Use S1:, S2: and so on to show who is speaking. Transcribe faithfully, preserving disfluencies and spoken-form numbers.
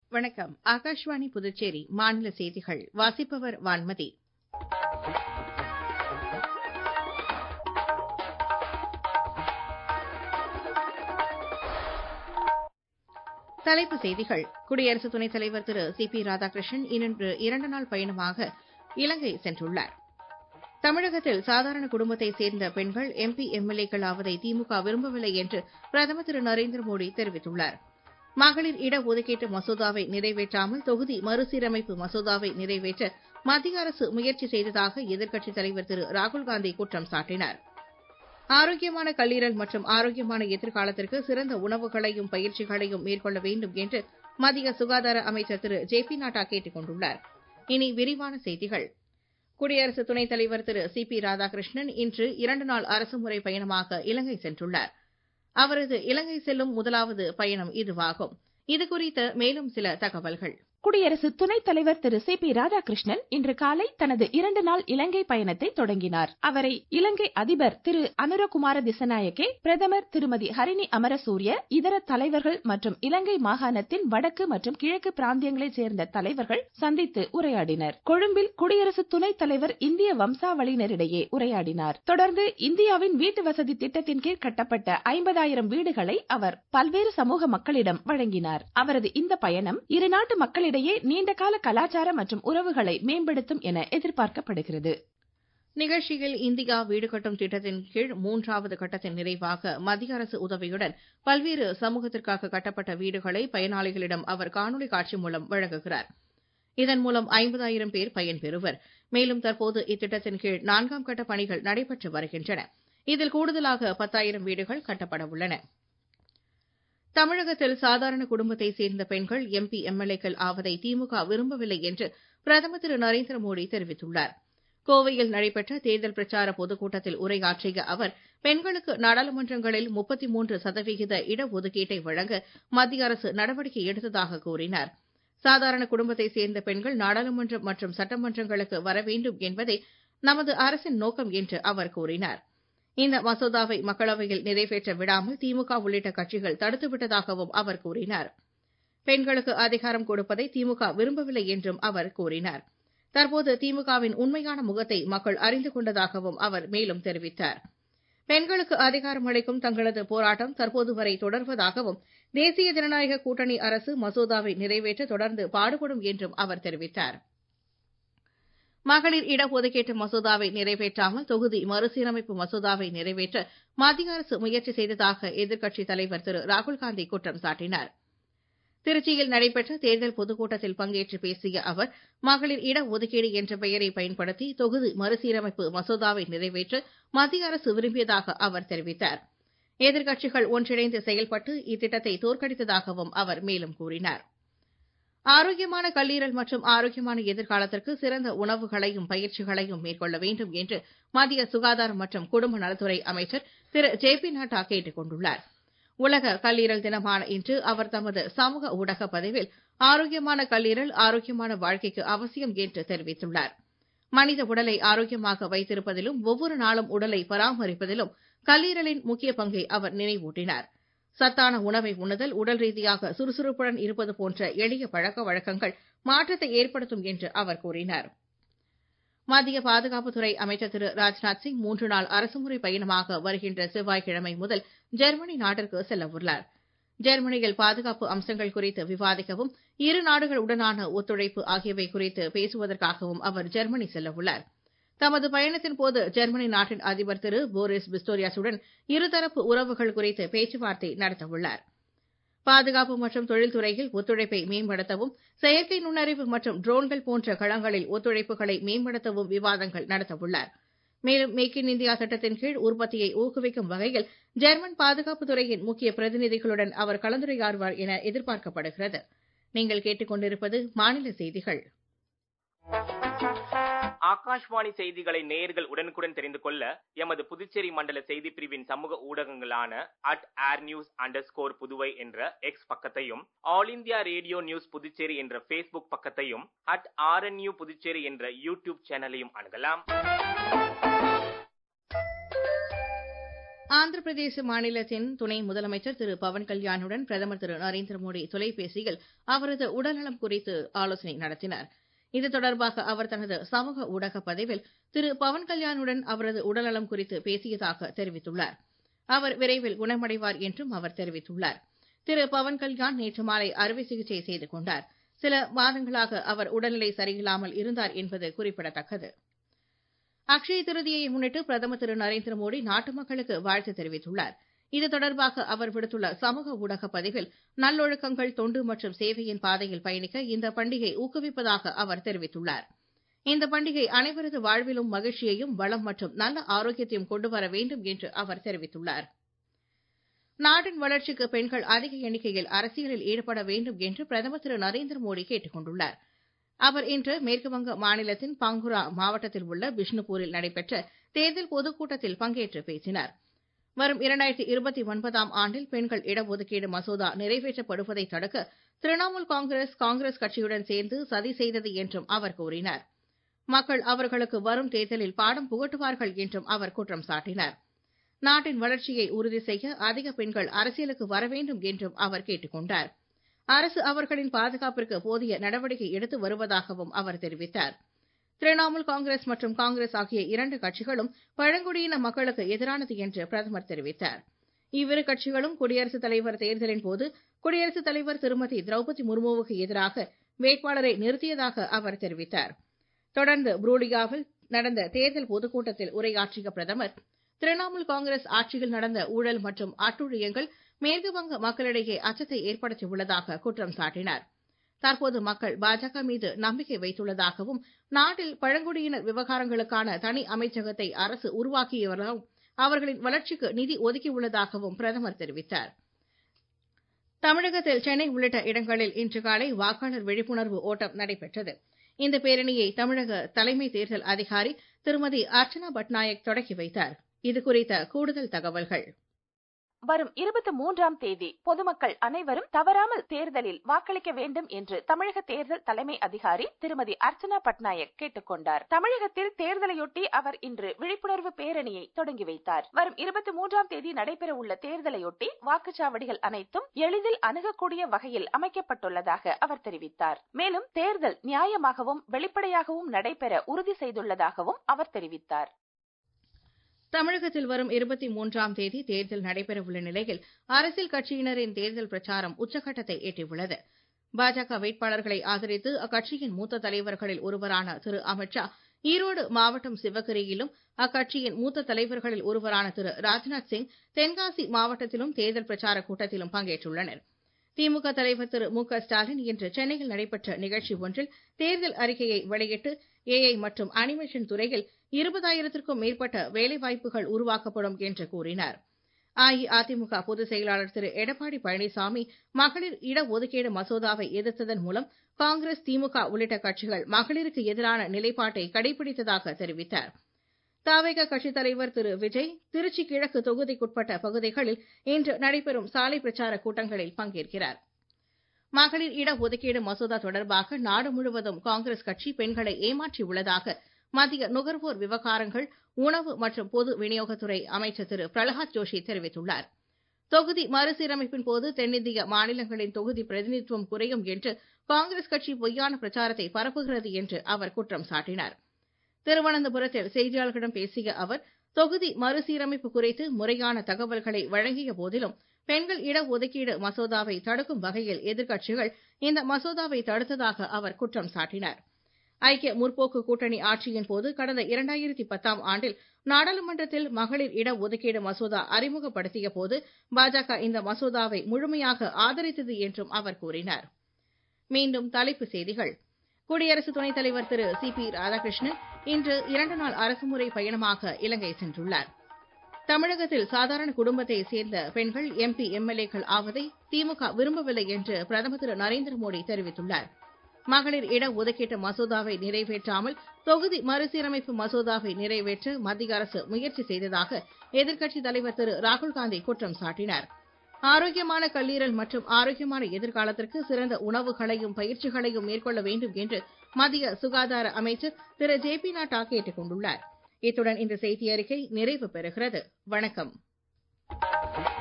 S1: வணக்கம். ஆகாஷ்வாணி புதுச்சேரி மாநில செய்திகள் வாசிப்பவர் வான்மதி. தலைப்புச் செய்திகள். குடியரசு துணைத் தலைவர் திரு சி பி ராதாகிருஷ்ணன் இன்று இரண்டு நாள் பயணமாக இலங்கை சென்றுள்ளார். தமிழகத்தில் சாதாரண குடும்பத்தைச் சேர்ந்த பெண்கள் எம்பி எம்எல்ஏக்கள் ஆவதை திமுக விரும்பவில்லை என்று பிரதமர் திரு நரேந்திர மோடி தெரிவித்துள்ளார். மகளிர் இடஒதுக்கீட்டு மசோதாவை நிறைவேற்றாமல் தொகுதி மறுசீரமைப்பு மசோதாவை நிறைவேற்ற மத்திய அரசு முயற்சி செய்ததாக எதிர்க்கட்சித் தலைவர் திரு ராகுல்காந்தி குற்றம் சாட்டினார். ஆரோக்கியமான கல்லீரல் மற்றும் ஆரோக்கியமான எதிர்காலத்திற்கு சிறந்த உணவுகளையும் பயிற்சிகளையும் மேற்கொள்ள வேண்டும் என்று மத்திய சுகாதார அமைச்சர் திரு ஜே பி நட்டா கேட்டுக் கொண்டுள்ளார். இனி விரிவான செய்திகள். குடியரசு துணைத் தலைவர் திரு சி பி ராதாகிருஷ்ணன் இன்று இரண்டு நாள் அரசுமுறை பயணமாக இலங்கை சென்றுள்ளார். அவரது இலங்கை செல்லும் முதலாவது பயணம் இதுவாகும். இதுகுறித்த மேலும் சில தகவல்கள்.
S2: குடியரசு துணைத் தலைவர் திரு சி பி ராதாகிருஷ்ணன் இன்று காலை தனது இரண்டு நாள் இலங்கை பயணத்தை தொடங்கினார். அவரை இலங்கை அதிபர் திரு அனுரகுமார திசநாயக்கே, பிரதமர் திருமதி ஹரிணி அமரசூரிய, இதர தலைவர்கள் மற்றும் இலங்கை மாகாணத்தின் வடக்கு மற்றும் கிழக்கு பிராந்தியங்களைச் சேர்ந்த தலைவர்கள் சந்தித்து உரையாடினர். கொழும்பில் குடியரசு துணைத் தலைவர் இந்திய வம்சாவளியினரிடையே உரையாடினார். தொடர்ந்து இந்தியாவின் வீட்டு வசதி திட்டத்தின் கீழ் கட்டப்பட்ட ஐம்பதாயிரம் வீடுகளை அவர் பல்வேறு சமூக மக்களிடம் வழங்கினார். அவரது இந்த பயணம் இரு நாட்டு மக்களிடையே நீண்டகால கலாச்சார மற்றும் உறவுகளை மேம்படுத்தும் என எதிர்பார்க்கப்படுகிறது.
S1: நிகழ்ச்சியில் இந்தியா வீடு கட்டும் திட்டத்தின் கீழ் மூன்றாவது கட்டத்தின் நிறைவாக மத்திய அரசு உதவியுடன் பல்வேறு சமூகத்திற்காக கட்டப்பட்ட வீடுகளை பயனாளிகளிடம் அவர் காணொலி காட்சி மூலம் வழங்குகிறார். இதன் மூலம் ஐம்பதாயிரம் பேர் பயன்பெறுவர். மேலும் தற்போது இத்திட்டத்தின் கீழ் நான்காம் கட்ட பணிகள் நடைபெற்று வருகின்றன. இதில் கூடுதலாக பத்தாயிரம் வீடுகள் கட்டப்பட உள்ளன. தமிழகத்தில் சாதாரண குடும்பத்தைச் சேர்ந்த பெண்கள் எம்பி எம்எல்ஏக்கள் ஆவதை திமுக விரும்பவில்லை என்று பிரதமர் திரு நரேந்திர மோடி தெரிவித்துள்ளார். கோவையில் நடைபெற்ற தேர்தல் பிரச்சார பொதுக்கூட்டத்தில் உரையாற்றிய அவர், பெண்களுக்கு நாடாளுமன்றங்களில் முப்பத்தி மூன்று சதவிகித இடஒதுக்கீட்டை வழங்க மத்திய அரசு நடவடிக்கை எடுத்ததாக கூறினார். சாதாரண குடும்பத்தைச் சேர்ந்த பெண்கள் நாடாளுமன்றம் மற்றும் சட்டமன்றங்களுக்கு வர வேண்டும் என்பதே நமது அரசின் நோக்கம் என்று அவர் கூறினார். இந்த மசோதாவை மக்களவையில் நிறைவேற்ற விடாமல் திமுக உள்ளிட்ட கட்சிகள் தடுத்துவிட்டதாகவும் அவர் கூறினார். பெண்களுக்கு அதிகாரம் கொடுப்பதை திமுக விரும்பவில்லை என்றும் அவர் கூறினார். தற்போது திமுகவின் உண்மையான முகத்தை மக்கள் அறிந்து கொண்டதாகவும் அவர் மேலும் தெரிவித்தார். பெண்களுக்கு அதிகாரம் அளிக்கும் தங்களது போராட்டம் தற்போது வரை தொடர்வதாகவும், தேசிய ஜனநாயக கூட்டணி அரசு மசோதாவை நிறைவேற்ற தொடர்ந்து பாடுபடும் என்றும் அவர் தெரிவித்தார். மகளிர் இடஒதுக்கீட்டு மசோதாவை நிறைவேற்றாமல் தொகுதி மறுசீரமைப்பு மசோதாவை நிறைவேற்ற மத்திய அரசு முயற்சி செய்ததாக எதிர்க்கட்சித் தலைவர் திரு ராகுல்காந்தி குற்றம் சாட்டினார். திருச்சியில் நடைபெற்ற தேர்தல் பொதுக்கூட்டத்தில் பங்கேற்று பேசிய அவர், மகளிர் இடஒதுக்கீடு என்ற பெயரை பயன்படுத்தி தொகுதி மறுசீரமைப்பு மசோதாவை நிறைவேற்ற மத்திய அரசு விரும்பியதாக அவர் தெரிவித்தார். எதிர்க்கட்சிகள் ஒன்றிணைந்து செயல்பட்டு இத்திட்டத்தை தோற்கடித்ததாகவும் அவர் மேலும் கூறினார். ஆரோக்கியமான கல்லீரல் மற்றும் ஆரோக்கியமான எதிர்காலத்திற்கு சிறந்த உணவுகளையும் பயிற்சிகளையும் மேற்கொள்ள வேண்டும் என்று மத்திய சுகாதாரம் மற்றும் குடும்ப நலத்துறை அமைச்சர் திரு ஜே பி நட்டா கேட்டுக் கொண்டுள்ளார். உலக கல்லீரல் தினமான இன்று அவர் தமது சமூக ஊடக பதிவில் ஆரோக்கியமான கல்லீரல் ஆரோக்கியமான வாழ்க்கைக்கு அவசியம் என்று தெரிவித்துள்ளார். மனித உடலை ஆரோக்கியமாக வைத்திருப்பதிலும் ஒவ்வொரு நாளும் உடலை பராமரிப்பதிலும் கல்லீரலின் முக்கிய பங்கை அவர் நினைவூட்டினார். சத்தான உணவை உண்ணுதல் உடல் ரீதியாக சுறுசுறுப்புடன் இருப்பது போன்ற எளிய பழக்க வழக்கங்கள் மாற்றத்தை ஏற்படுத்தும் என்று அவர் கூறினார். மத்திய பாதுகாப்புத்துறை அமைச்சர் திரு ராஜ்நாத் சிங் மூன்று நாள் அரசுமுறை பயணமாக வருகின்ற செவ்வாய்க்கிழமை முதல் ஜெர்மனி நாட்டிற்கு செல்லவுள்ளார். ஜெர்மனியில் பாதுகாப்பு அம்சங்கள் குறித்து விவாதிக்கவும், இரு நாடுகளுடனான ஒத்துழைப்பு ஆகியவை குறித்து பேசுவதற்காகவும் அவர் ஜெர்மனி செல்லவுள்ளார். தமது பயணத்தின் போது ஜெர்மனி நாட்டின் அதிபர் திரு போரிஸ் பிஸ்டோரியாசுடன் இருதரப்பு உறவுகள் குறித்து பேச்சுவார்த்தை நடத்தவுள்ளார். பாதுகாப்பு மற்றும் தொழில்துறையில் ஒத்துழைப்பை மேம்படுத்தவும், செயற்கை நுண்ணறிவு மற்றும் ட்ரோன்கள் போன்ற களங்களில் ஒத்துழைப்புகளை மேம்படுத்தவும் விவாதங்கள் நடத்தவுள்ளார். மேலும் மேக் இன் இந்தியா திட்டத்தின் கீழ் உற்பத்தியை ஊக்குவிக்கும் வகையில் ஜெர்மன் பாதுகாப்புத் துறையின் முக்கிய பிரதிநிதிகளுடன் அவர் கலந்துரையாடுவார் என எதிர்பார்க்கப்படுகிறது. நீங்கள் கேட்டுக் கொண்டிருப்பது மாநில செய்திகள்.
S3: ஆகாஷ்வாணி செய்திகளை நேயர்கள் உடனுக்குடன் தெரிந்து கொள்ள எமது புதுச்சேரி மண்டல செய்தி பிரிவின் சமூக ஊடகங்களான at air news underscore Puduvai என்ற எக்ஸ் பக்கத்தையும், all India radio news Puducherry என்ற பேஸ்புக் பக்கத்தையும், அட் ஆர்என்யூ புதுச்சேரி என்ற யூடியூப் சேனலையும் அணுகலாம்.
S1: ஆந்திர பிரதேச மாநிலத்தின் துணை முதலமைச்சர் திரு பவன் கல்யாணுடன் பிரதமர் திரு நரேந்திர மோடி தொலைபேசியில் அவரது உடல்நலம் குறித்து ஆலோசனை நடத்தினார். இது தொடர்பாக அவர் தனது சமூக ஊடக பதிவில் திரு பவன் கல்யாணுடன் அவரது உடல்நலம் குறித்து பேசியதாக தெரிவித்துள்ளார். அவர் விரைவில் குணமடைவார் என்றும் அவர் தெரிவித்துள்ளார். திரு பவன் கல்யாண் நேற்று மாலை அறுவை சிகிச்சை செய்து கொண்டார். சில மாதங்களாக அவர் உடல்நிலை சரியில்லாமல் இருந்தார் என்பது குறிப்பிடத்தக்கது. அக்ஷய திருதியை முன்னிட்டு பிரதமர் திரு நரேந்திர மோடி நாட்டு மக்களுக்கு வாழ்த்து தெரிவித்துள்ளார். இது தொடர்பாக அவர் விடுத்துள்ள சமூக ஊடக பதிவில் நல்லொழுக்கங்கள், தொண்டு மற்றும் சேவையின் பாதையில் பயணிக்க இந்த பண்டிகை ஊக்குவிப்பதாக அவர் தெரிவித்துள்ளார். இந்த பண்டிகை அனைவரது வாழ்விலும் மகிழ்ச்சியையும், வளம் மற்றும் நல்ல ஆரோக்கியத்தையும் கொண்டு வர வேண்டும் என்று அவர் தெரிவித்துள்ளார். நாட்டின் வளர்ச்சிக்கு பெண்கள் அதிக எண்ணிக்கையில் அரசியலில் ஈடுபட வேண்டும் என்று பிரதமர் திரு நரேந்திர மோடி கேட்டுக் கொண்டுள்ளார். அவர் இன்று மேற்குவங்க மாநிலத்தின் பாங்குரா மாவட்டத்தில் உள்ள பிஷ்ணுபூரில் நடைபெற்ற தேர்தல் பொதுக்கூட்டத்தில் பங்கேற்று பேசினார். வரும் இரண்டாயிரத்தி இருபத்தி ஒன்பதாம் ஆண்டில் பெண்கள் இடஒதுக்கீடு மசோதா நிறைவேற்றப்படுவதை தடுக்க திரிணாமுல் காங்கிரஸ் காங்கிரஸ் கட்சியுடன் சேர்ந்து சதி செய்தது என்றும் அவர் கூறினார். மக்கள் அவர்களுக்கு வரும் தேர்தலில் பாடம் புகட்டுவார்கள் என்றும் அவர் குற்றம் சாட்டினார். நாட்டின் வளர்ச்சியை உறுதி செய்ய அதிக பெண்கள் அரசியலுக்கு வர வேண்டும் என்றும் அவர் கேட்டுக் கொண்டார். அரசு அவர்களின் பாதுகாப்பிற்கு போதிய நடவடிக்கை எடுத்து வருவதாகவும் அவர் தெரிவித்தார். திரிணாமுல் காங்கிரஸ் மற்றும் காங்கிரஸ் ஆகிய இரண்டு கட்சிகளும் பழங்குடியின மக்களுக்கு எதிரானது என்று பிரதமர் தெரிவித்தார். இவ்விரு கட்சிகளும் குடியரசுத் தலைவர் தேர்தலின் போது குடியரசுத் தலைவர் திருமதி திரௌபதி முர்முவுக்கு எதிராக வேட்பாளரை நிறுத்தியதாக அவர் தெரிவித்தார். தொடர்ந்து புரூடியாவில் நடந்த தேர்தல் பொதுக்கூட்டத்தில் உரையாற்றிய பிரதமர், திரிணாமுல் காங்கிரஸ் ஆட்சியில் நடந்த ஊழல் மற்றும் அட்டுழியங்கள் மேற்குவங்க மக்களிடையே அச்சத்தை ஏற்படுத்தியுள்ளதாக குற்றம் சாட்டினார். தற்போது மக்கள் பாஜக மீது நம்பிக்கை வைத்துள்ளதாகவும், நாட்டில் பழங்குடியினர் விவகாரங்களுக்கான தனி அமைச்சகத்தை அரசு உருவாக்கியவர்களும் அவர்களின் வளர்ச்சிக்கு நிதி ஒதுக்கியுள்ளதாகவும் பிரதமர் தெரிவித்தார். தமிழகத்தில் சென்னை உள்ளிட்ட இடங்களில் இன்று காலை வாக்காளர் விழிப்புணர்வு ஓட்டம் நடைபெற்றது. இந்த பேரணியை தமிழக தலைமை தேர்தல் அதிகாரி திருமதி அர்ச்சனா பட்நாயக் தொடக்கி வைத்தார். இதுகுறித்த கூடுதல் தகவல்கள்.
S2: வரும் இருபத்தி மூன்றாம் தேதி பொதுமக்கள் அனைவரும் தவறாமல் தேர்தலில் வாக்களிக்க வேண்டும் என்று தமிழக தேர்தல் தலைமை அதிகாரி திருமதி அர்ச்சனா பட்நாயக் கேட்டுக் கொண்டார். தமிழகத்தில் தேர்தலையொட்டி அவர் இன்று விழிப்புணர்வு பேரணியை தொடங்கி வைத்தார். வரும் இருபத்தி மூன்றாம் தேதி நடைபெற உள்ள தேர்தலையொட்டி வாக்குச்சாவடிகள் அனைத்தும் எளிதில் அணுகக்கூடிய வகையில் அமைக்கப்பட்டுள்ளதாக அவர் தெரிவித்தார். மேலும் தேர்தல் நியாயமாகவும் வெளிப்படையாகவும் நடைபெற உறுதி செய்துள்ளதாகவும் அவர் தெரிவித்தார்.
S1: தமிழகத்தில் வரும் இருபத்தி மூன்றாம் தேதி தேர்தல் நடைபெறவுள்ள நிலையில் அரசியல் கட்சியினரின் தேர்தல் பிரச்சாரம் உச்சகட்டத்தை எட்டியுள்ளது. பாஜக வேட்பாளர்களை ஆதரித்து அக்கட்சியின் மூத்த தலைவர்களில் ஒருவரான திரு அமித் ஷா ஈரோடு மாவட்டம் சிவகிரியிலும், அக்கட்சியின் மூத்த தலைவர்களில் ஒருவரான திரு ராஜ்நாத் சிங் தென்காசி மாவட்டத்திலும் தேர்தல் பிரச்சார கூட்டத்திலும் பங்கேற்றுள்ளனர். திமுக தலைவர் திரு மு க ஸ்டாலின் இன்று சென்னையில் நடைபெற்ற நிகழ்ச்சி ஒன்றில் தேர்தல் அறிக்கையை வெளியிட்டு ஏஐ மற்றும் அனிமேஷன் துறையில் இருபதாயிரத்திற்கும் மேற்பட்ட வேலைவாய்ப்புகள் உருவாக்கப்படும் என்று கூறினார். அஇஅதிமுக பொதுச் செயலாளர் திரு எடப்பாடி பழனிசாமி மகளிர் இடஒதுக்கீடு மசோதாவை எதிர்த்ததன் மூலம் காங்கிரஸ், திமுக உள்ளிட்ட கட்சிகள் மகளிருக்கு எதிரான நிலைப்பாட்டை கடைபிடித்ததாக தெரிவித்தார். தவேக கட்சித் தலைவர் திரு விஜய் திருச்சி கிழக்கு தொகுதிக்குட்பட்ட பகுதிகளில் இன்று நடைபெறும் சாலை பிரச்சார கூட்டங்களில் பங்கேற்கிறார். மகளிர் இடஒதுக்கீடு மசோதா தொடர்பாக நாடு முழுவதும் காங்கிரஸ் கட்சி பெண்களை ஏமாற்றியுள்ளதாக மத்திய நுகர்வோர் விவகாரங்கள், உணவு மற்றும் பொது விநியோகத்துறை அமைச்சர் திரு பிரகலாத் ஜோஷி தெரிவித்துள்ளார். தொகுதி மறுசீரமைப்பின் போது தென்னிந்திய மாநிலங்களின் தொகுதி பிரதிநிதித்துவம் குறையும் என்று காங்கிரஸ் கட்சி பொய்யான பிரச்சாரத்தை பரப்புகிறது என்று அவர் குற்றம் சாட்டினார். திருவனந்தபுரத்தில் செய்தியாளர்களிடம் பேசிய அவர், தொகுதி மறுசீரமைப்பு குறித்து முறையான தகவல்களை வழங்கிய போதிலும் பெண்கள் இடஒதுக்கீடு மசோதாவை தடுக்கும் வகையில் எதிர்க்கட்சிகள் இந்த மசோதாவை தடுத்ததாக அவர் குற்றம் சாட்டினார். ஐக்கிய முற்போக்கு கூட்டணி ஆட்சியின் போது கடந்த இரண்டாயிரத்தி பத்தாம் ஆண்டில் நாடாளுமன்றத்தில் மகளிர் இடஒதுக்கீடு மசோதா அறிமுகப்படுத்திய போது பாஜக இந்த மசோதாவை முழுமையாக ஆதரித்தது என்றும் அவர் கூறினார். மீண்டும் தலைப்புச் செய்திகள். குடியரசு துணைத் தலைவர் திரு சி பி ராதாகிருஷ்ணன் இன்று இரண்டு நாள் அரசுமுறை பயணமாக இலங்கை சென்றுள்ளார். தமிழகத்தில் சாதாரண குடும்பத்தைச் சேர்ந்த பெண்கள் எம்பி எம்எல்ஏக்கள் ஆவதை திமுக விரும்பவில்லை என்று பிரதமர் திரு நரேந்திர மோடி தெரிவித்துள்ளார். மகளிர் இடஒதுக்கீட்டு மசோதாவை நிறைவேற்றாமல் தொகுதி மறுசீரமைப்பு மசோதாவை நிறைவேற்ற மத்திய அரசு முயற்சி செய்ததாக எதிர்க்கட்சித் தலைவர் திரு ராகுல்காந்தி குற்றம் சாட்டினார். ஆரோக்கியமான கல்லீரல் மற்றும் ஆரோக்கியமான எதிர்காலத்திற்கு சிறந்த உணவுகளையும் பயிற்சிகளையும் மேற்கொள்ள வேண்டும் என்று மத்திய சுகாதார அமைச்சர் திரு ஜே பி நட்டா கேட்டுக் கொண்டுள்ளார். இத்துடன் இந்த செய்தி அறிக்கை நிறைவு பெறுகிறது. வணக்கம்.
S4: வணக்கம்.